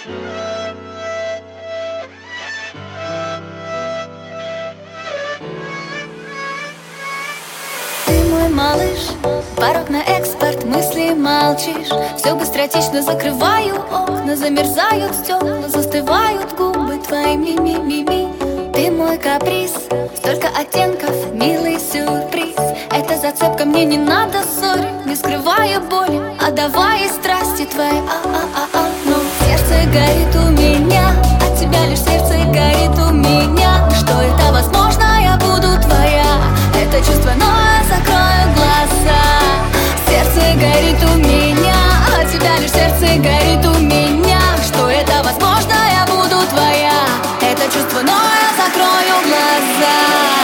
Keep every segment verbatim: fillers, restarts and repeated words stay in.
Ты мой малыш, порог на экспорт, мысли молчишь. Все быстротечно закрываю окна, замерзают стекла, застывают губы твои ми-ми-ми-ми. Ты мой каприз, столько оттенков, милый сюрприз. Это зацепка, мне не надо ссорить, не скрывая боли, отдавая страсти твои. А-а-а-а. Но сердце горит у меня, от тебя лишь сердце горит у меня. Что это возможно, я буду твоя. Это чувство, но я закрою глаза. Сердце горит у меня, от тебя лишь сердце горит у меня. Что это возможно, я буду твоя. Это чувство, но я закрою глаза.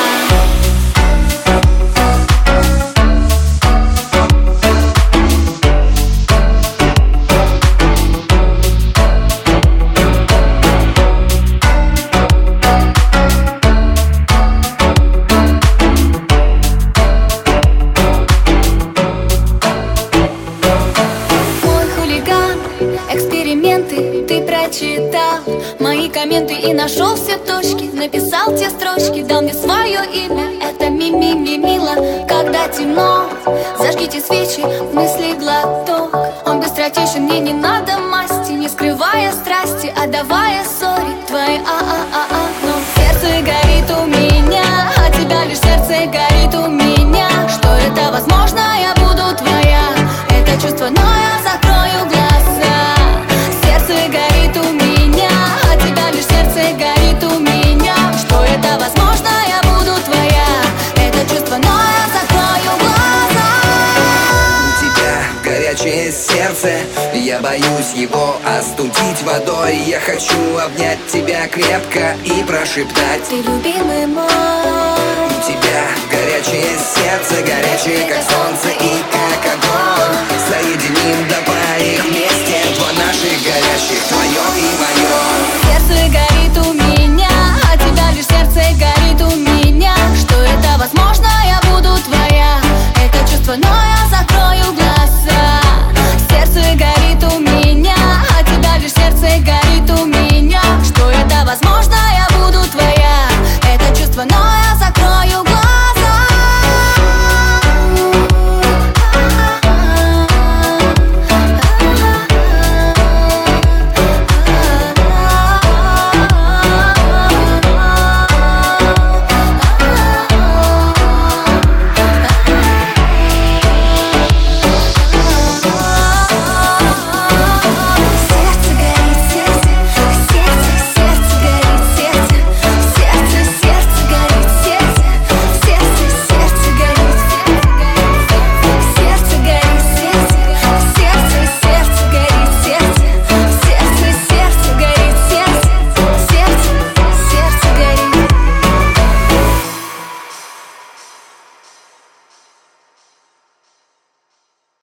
Эксперименты ты прочитал мои комменты и нашел все точки. Написал те строчки, дал мне свое имя. Это ми-ми-ми-мило, когда темно. Зажгите свечи, мысли глоток. Он быстротечен, мне не надо масти, не скрывая страсти, отдавая ссори твои. А-а-а-а. Но сердце горит у меня, от тебя лишь сердце горит у меня. Что это возможно, я буду твоя. Это чувство, но я закрою глаза. Сердце горит у меня, от тебя лишь сердце горит у меня. Что это возможно, я буду твоя. Это чувство, но я закрою глаза. У тебя горячее сердце, я боюсь его остудить водой. Я хочу обнять тебя крепко и прошептать: ты любимый мой. У тебя горячее сердце, горячее как солнце и как огонь. Соединение